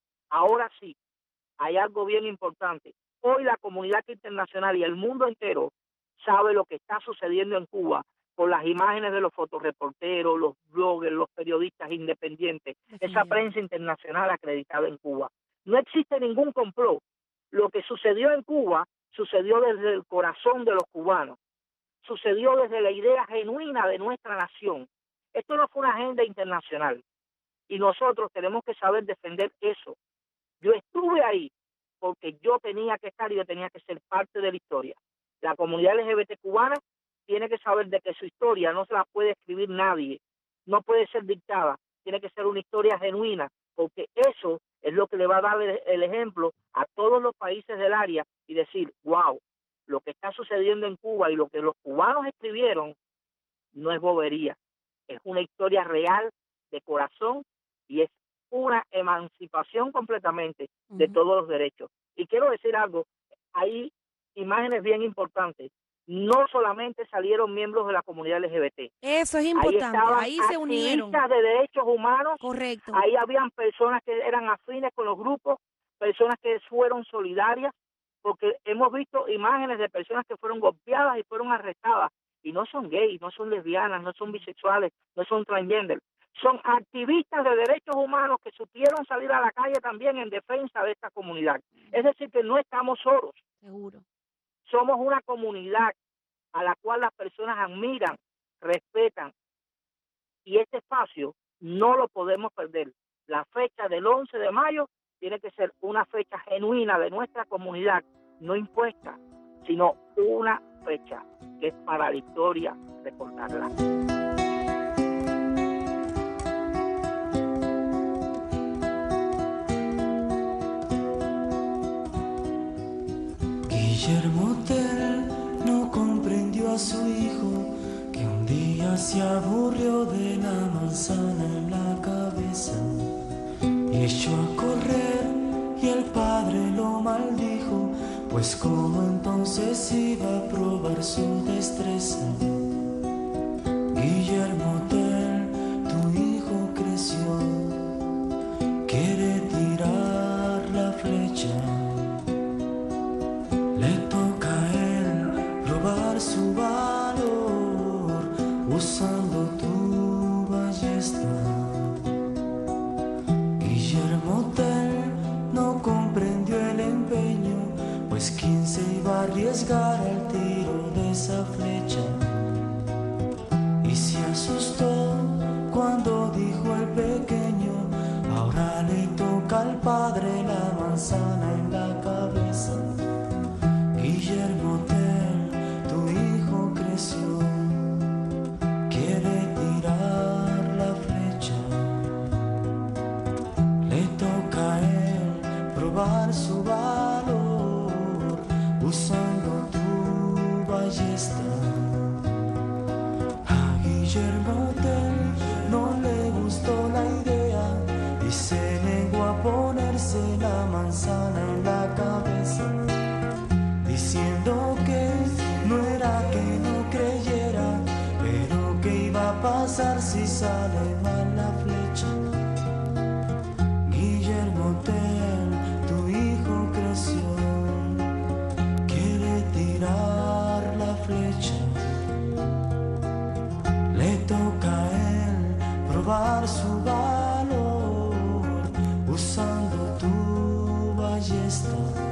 Ahora sí, hay algo bien importante. Hoy la comunidad internacional y el mundo entero sabe lo que está sucediendo en Cuba por las imágenes de los fotoreporteros, los bloggers, los periodistas independientes, uh-huh. esa prensa internacional acreditada en Cuba. No existe ningún complot. Lo que sucedió en Cuba sucedió desde el corazón de los cubanos. Sucedió desde la idea genuina de nuestra nación. Esto no fue una agenda internacional y nosotros tenemos que saber defender eso. Yo estuve ahí porque yo tenía que estar y yo tenía que ser parte de la historia. La comunidad L G B T cubana tiene que saber de que su historia no se la puede escribir nadie, no puede ser dictada, tiene que ser una historia genuina, porque eso es lo que le va a dar el, el ejemplo a todos los países del área y decir, wow, lo que está sucediendo en Cuba y lo que los cubanos escribieron no es bobería, es una historia real de corazón y es una emancipación completamente uh-huh. de todos los derechos. Y quiero decir algo, hay imágenes bien importantes. No solamente salieron miembros de la comunidad L G B T. Eso es importante, ahí, ahí se unieron. Activistas de derechos humanos. Correcto. Ahí habían personas que eran afines con los grupos, personas que fueron solidarias, porque hemos visto imágenes de personas que fueron golpeadas y fueron arrestadas, y no son gays, no son lesbianas, no son bisexuales, no son transgender. Son activistas de derechos humanos que supieron salir a la calle también en defensa de esta comunidad. Es decir, que no estamos solos. Seguro. Somos una comunidad a la cual las personas admiran, respetan. Y este espacio no lo podemos perder. La fecha del once de mayo tiene que ser una fecha genuina de nuestra comunidad, no impuesta, sino una fecha que es para la historia recordarla. Guillermo Tell no comprendió a su hijo, que un día se aburrió de la manzana en la cabeza y echó a correr y el padre lo maldijo, pues como entonces iba a probar su destreza. Guillermo Tell, tu hijo creció, quiere tirar la flecha. Le toca a él probar su valor usando tu ballesta. Guillermo Tell no comprendió el empeño, pues quién se iba a arriesgar al tiro de esa flecha. Y se asustó cuando dijo el pequeño, ahora le toca al padre la manzana en la cabeza. Guillermo Tell, tu hijo creció, quiere tirar la flecha. Le toca a él probar su valor usando tu ballesta. A Guillermo Tell no le gustó la idea y se negó a ponerse la manzana en la cabeza, diciendo que no era que no creyera, pero que iba a pasar si sale mal la flecha. Guillermo Tell, tu hijo creció, quiere tirar la flecha. Le toca a él probar su valor usando tu ballesta.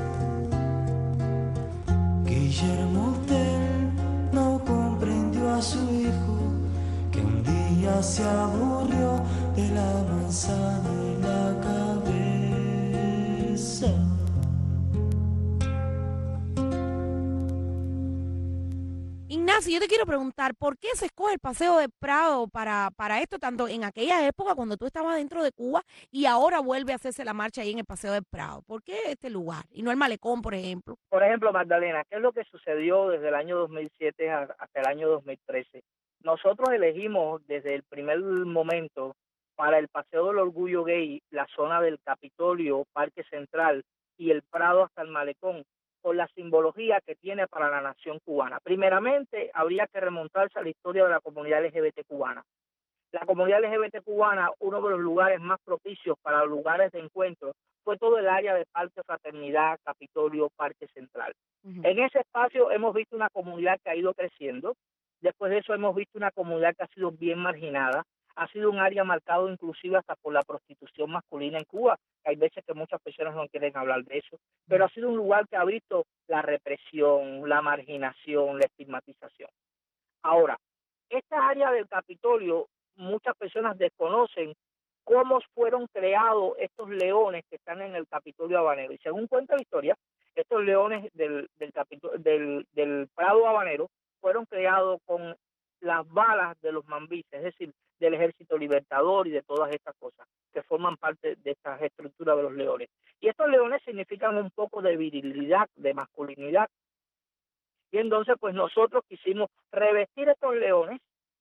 Guillermo Tell no comprendió a su hijo, que un día se aburrió de la manzana en la cabeza. Ignacio, yo te quiero preguntar, ¿por qué se escoge el Paseo del Prado para, para esto, tanto en aquella época cuando tú estabas dentro de Cuba y ahora vuelve a hacerse la marcha ahí en el Paseo del Prado? ¿Por qué este lugar y no el Malecón, por ejemplo? Por ejemplo, Magdalena, ¿qué es lo que sucedió desde el año dos mil siete a- hasta el año dos mil trece? Nosotros elegimos desde el primer momento para el Paseo del Orgullo Gay la zona del Capitolio, Parque Central y el Prado hasta el Malecón, por la simbología que tiene para la nación cubana. Primeramente, habría que remontarse a la historia de la comunidad L G B T cubana. La comunidad L G B T cubana, uno de los lugares más propicios para los lugares de encuentro, fue todo el área de Parque Fraternidad, Capitolio, Parque Central. Ujú. En ese espacio hemos visto una comunidad que ha ido creciendo. Después de eso hemos visto una comunidad que ha sido bien marginada. Ha sido un área marcado inclusive hasta por la prostitución masculina en Cuba. Hay veces que muchas personas no quieren hablar de eso, pero ha sido un lugar que ha visto la represión, la marginación, la estigmatización. Ahora, esta área del Capitolio, muchas personas desconocen cómo fueron creados estos leones que están en el Capitolio habanero. Y según cuenta la historia, estos leones del, del, Capito- del, del Prado habanero fueron creados con las balas de los mambises, es decir, del Ejército Libertador y de todas estas cosas que forman parte de estas estructuras de los leones. Y estos leones significan un poco de virilidad, de masculinidad. Y entonces, pues nosotros quisimos revestir estos leones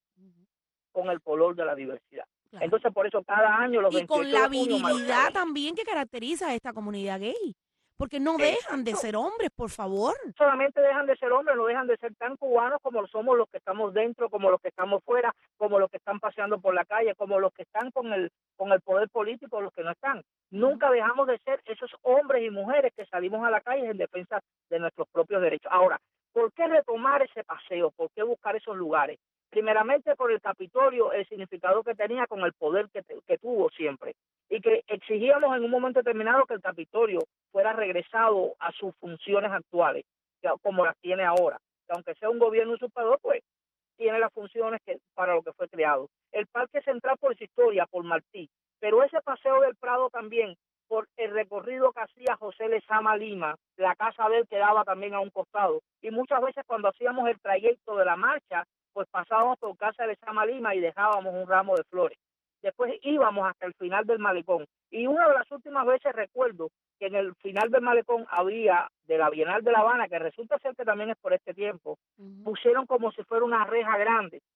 con el color de la diversidad. Claro. Entonces, por eso cada año los Y con veintiocho la de junio virilidad marcamos. también que caracteriza a esta comunidad gay. Porque no dejan de Exacto. ser hombres, por favor. Solamente dejan de ser hombres, no dejan de ser tan cubanos como somos los que estamos dentro, como los que estamos fuera, como los que están paseando por la calle, como los que están con el con el poder político, los que no están. Nunca dejamos de ser esos hombres y mujeres que salimos a la calle en defensa de nuestros propios derechos. Ahora, ¿por qué retomar ese paseo? ¿Por qué buscar esos lugares? Primeramente por el Capitolio, el significado que tenía con el poder que, te- que tuvo siempre. Y que exigíamos en un momento determinado que el Capitolio fuera regresado a sus funciones actuales, que- como las tiene ahora. Que aunque sea un gobierno usurpador, pues tiene las funciones que para lo que fue creado. El Parque Central por su historia, por Martí, pero ese Paseo del Prado también, por el recorrido que hacía José Lezama Lima, la casa de él quedaba también a un costado. Y muchas veces cuando hacíamos el trayecto de la marcha, pues pasábamos por casa de Lezama Lima y dejábamos un ramo de flores. Después íbamos hasta el final del malecón. Y una de las últimas veces recuerdo que en el final del malecón había, de la Bienal de La Habana, que resulta ser que también es por este tiempo, pusieron como si fuera una reja grande.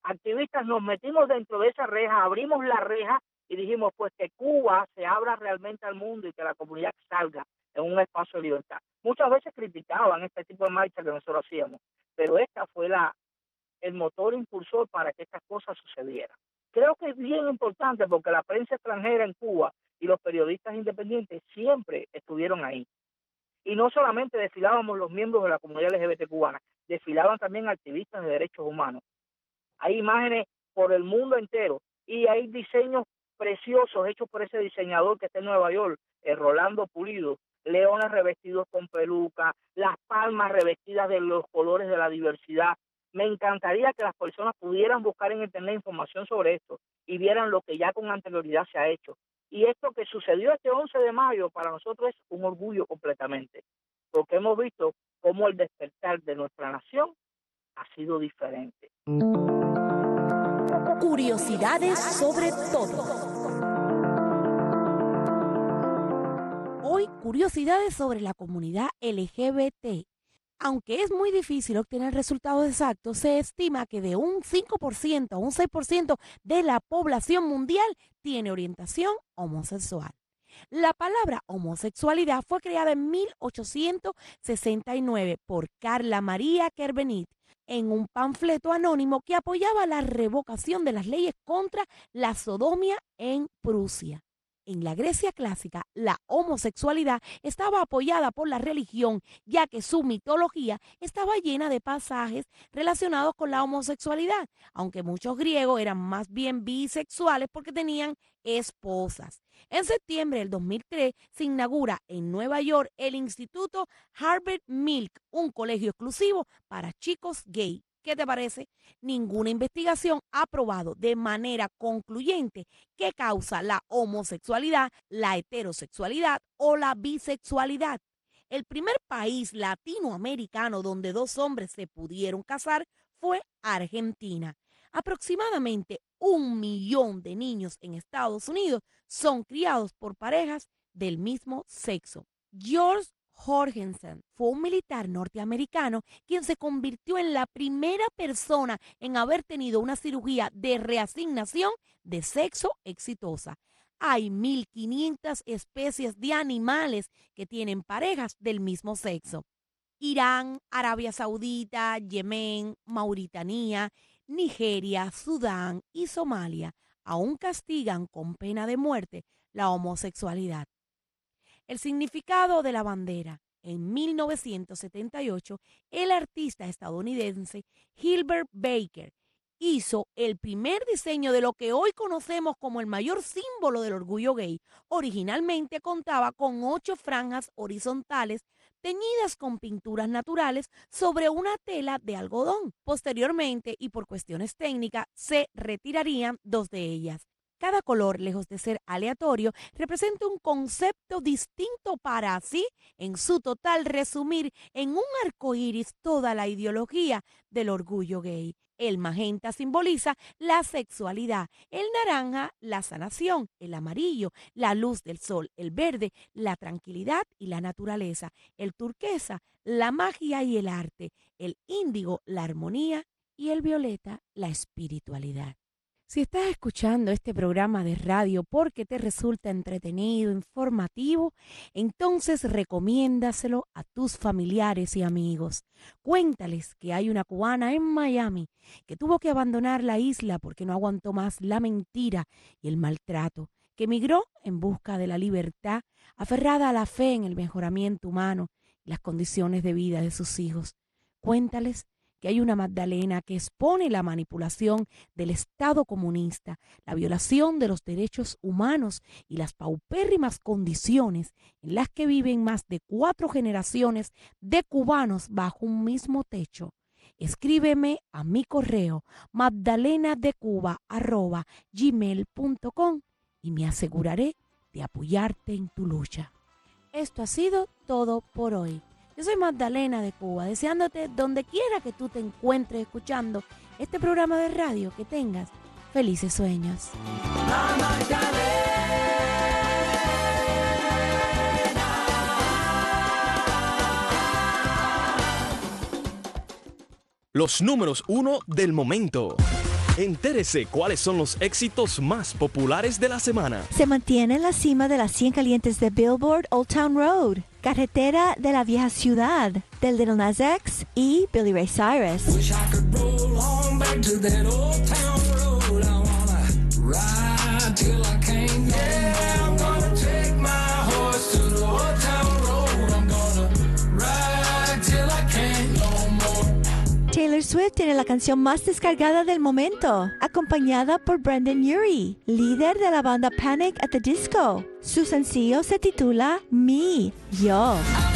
activistas nos metimos dentro de esa reja, abrimos la reja y dijimos pues que Cuba se abra realmente al mundo y que la comunidad salga en un espacio de libertad. Muchas veces criticaban este tipo de marcha que nosotros hacíamos, pero esta fue la el motor impulsor para que estas cosas sucedieran. Creo que es bien importante porque la prensa extranjera en Cuba y los periodistas independientes siempre estuvieron ahí. Y no solamente desfilábamos los miembros de la comunidad L G B T cubana, desfilaban también activistas de derechos humanos. Hay imágenes por el mundo entero y hay diseños preciosos hechos por ese diseñador que está en Nueva York, eh, Rolando Pulido, leones revestidos con peluca, las palmas revestidas de los colores de la diversidad. Me encantaría que las personas pudieran buscar en internet información sobre esto y vieran lo que ya con anterioridad se ha hecho. Y esto que sucedió este once de mayo para nosotros es un orgullo completamente, porque hemos visto cómo el despertar de nuestra nación ha sido diferente. Curiosidades sobre todo. Hoy, curiosidades sobre la comunidad L G B T. Aunque es muy difícil obtener resultados exactos, se estima que de un cinco por ciento a un seis por ciento de la población mundial tiene orientación homosexual. La palabra homosexualidad fue creada en mil ochocientos sesenta y nueve por Carla María Kerbenit en un panfleto anónimo que apoyaba la revocación de las leyes contra la sodomía en Prusia. En la Grecia clásica, la homosexualidad estaba apoyada por la religión, ya que su mitología estaba llena de pasajes relacionados con la homosexualidad, aunque muchos griegos eran más bien bisexuales porque tenían esposas. En septiembre del dos mil tres se inaugura en Nueva York el Instituto Harvard Milk, un colegio exclusivo para chicos gay. ¿Qué te parece? Ninguna investigación ha probado de manera concluyente qué causa la homosexualidad, la heterosexualidad o la bisexualidad. El primer país latinoamericano donde dos hombres se pudieron casar fue Argentina. Aproximadamente un millón de niños en Estados Unidos son criados por parejas del mismo sexo. George Jorgensen fue un militar norteamericano quien se convirtió en la primera persona en haber tenido una cirugía de reasignación de sexo exitosa. Hay mil quinientas especies de animales que tienen parejas del mismo sexo. Irán, Arabia Saudita, Yemen, Mauritania, Nigeria, Sudán y Somalia aún castigan con pena de muerte la homosexualidad. El significado de la bandera. En mil novecientos setenta y ocho, el artista estadounidense Gilbert Baker hizo el primer diseño de lo que hoy conocemos como el mayor símbolo del orgullo gay. Originalmente contaba con ocho franjas horizontales teñidas con pinturas naturales sobre una tela de algodón. Posteriormente, y por cuestiones técnicas, se retirarían dos de ellas. Cada color, lejos de ser aleatorio, representa un concepto distinto para así, en su total, resumir en un arco iris toda la ideología del orgullo gay. El magenta simboliza la sexualidad, el naranja, la sanación, el amarillo, la luz del sol, el verde, la tranquilidad y la naturaleza, el turquesa, la magia y el arte, el índigo, la armonía y el violeta, la espiritualidad. Si estás escuchando este programa de radio porque te resulta entretenido, informativo, entonces recomiéndaselo a tus familiares y amigos. Cuéntales que hay una cubana en Miami que tuvo que abandonar la isla porque no aguantó más la mentira y el maltrato, que emigró en busca de la libertad, aferrada a la fe en el mejoramiento humano y las condiciones de vida de sus hijos. Cuéntales que hay una Magdalena que expone la manipulación del Estado comunista, la violación de los derechos humanos y las paupérrimas condiciones en las que viven más de cuatro generaciones de cubanos bajo un mismo techo. Escríbeme a mi correo magdalenadecuba arroba gmail punto com y me aseguraré de apoyarte en tu lucha. Esto ha sido todo por hoy. Yo soy Magdalena de Cuba, deseándote donde quiera que tú te encuentres escuchando este programa de radio que tengas felices sueños. La Magdalena. Los números uno del momento. Entérese cuáles son los éxitos más populares de la semana. Se mantiene en la cima de las cien calientes de Billboard Old Town Road, Carretera de la Vieja Ciudad, del Little Nas X y Billy Ray Cyrus. Taylor Swift tiene la canción más descargada del momento, acompañada por Brendon Urie, líder de la banda Panic at the Disco. Su sencillo se titula Me, Yo.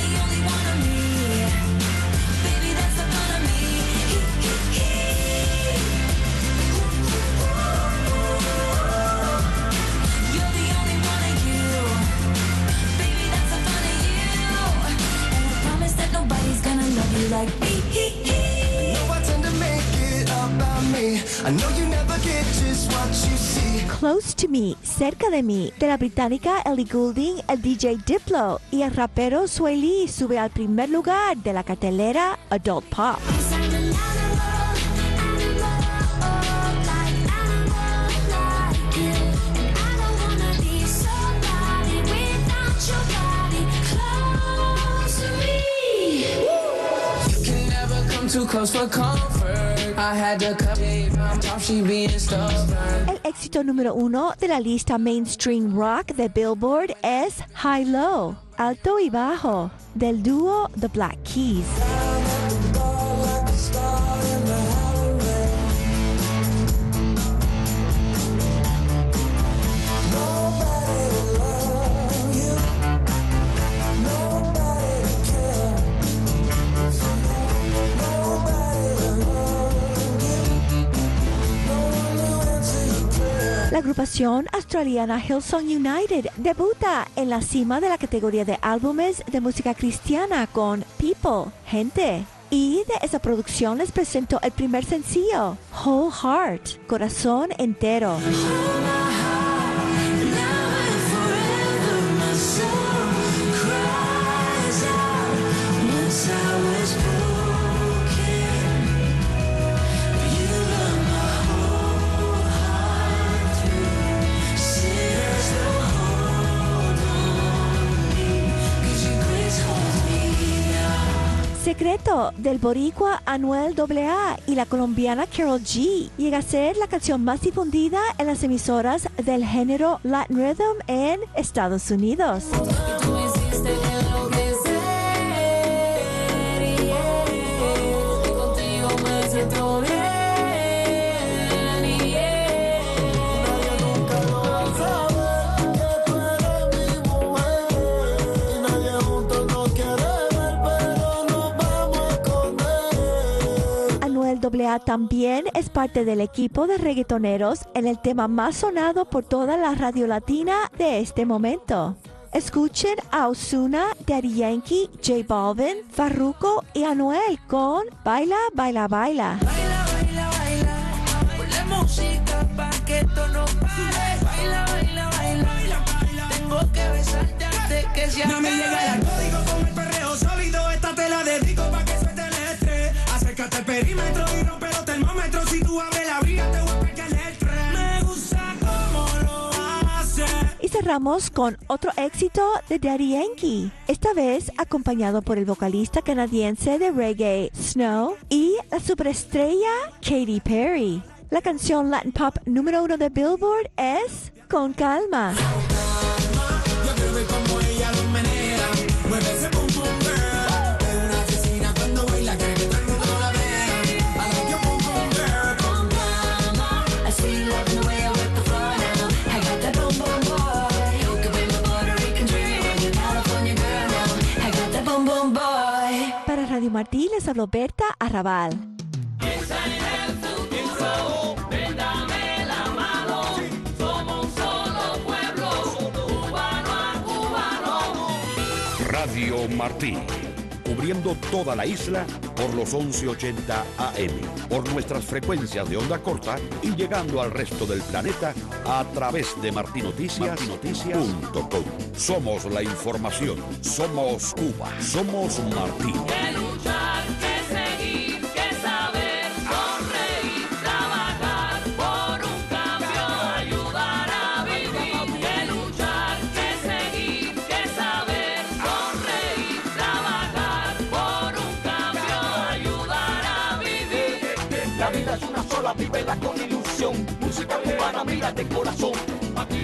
Close to Me, Cerca de Mí, de la británica Ellie Goulding, el D J Diplo y el rapero Swae Lee sube al primer lugar de la cartelera Adult Pop. El éxito número uno de la lista Mainstream Rock de Billboard es High Low, Alto y Bajo, del dúo The Black Keys. La agrupación australiana Hillsong United debuta en la cima de la categoría de álbumes de música cristiana con People, Gente. Y de esa producción les presento el primer sencillo, Whole Heart, Corazón Entero. Secreto, del boricua Anuel A A y la colombiana Karol G, llega a ser la canción más difundida en las emisoras del género Latin Rhythm en Estados Unidos. A A también es parte del equipo de reggaetoneros en el tema más sonado por toda la radio latina de este momento. Escuchen a Ozuna, Daddy Yankee, J Balvin, Farruko y Anuel con Baila, Baila, Baila. Baila, baila, baila, ponle música pa' que esto no pare. Baila, baila, baila, baila, tengo que besarte antes que se acabe. No me llega el código con el perreo sólido, esta te la dedico pa' que suelte el estrés. Acércate al perímetro y rompe los termómetros, si tú abres la brilla te voy a pegar el tren. Me gusta cómo lo haces. Y cerramos con otro éxito de Daddy Yankee, esta vez acompañado por el vocalista canadiense de reggae Snow y la superestrella Katy Perry. La canción Latin Pop número uno de Billboard es Con Calma. Yo quiero ver cómo ella lo menea, mueve ese pum pum girl. Es una asesina cuando baila, quiere que todo el mundo la vea. I like your pum pum girl. Con calma, I see you loving the way I whip the floor now. I got that boom boom boy. You could be my Puerto Rican dream. You're California girl now. I got that boom boom boy. Para Radio Martí les habló Berta Arrabal. Radio Martí, cubriendo toda la isla por los once ochenta A M, por nuestras frecuencias de onda corta y llegando al resto del planeta a través de martinoticias punto com. Somos la información, somos Cuba, somos Martí. Que luchar, que seguir, que saber, sonreír, trabajar, La vida es una sola, vívela con ilusión. Música cubana, mira de corazón.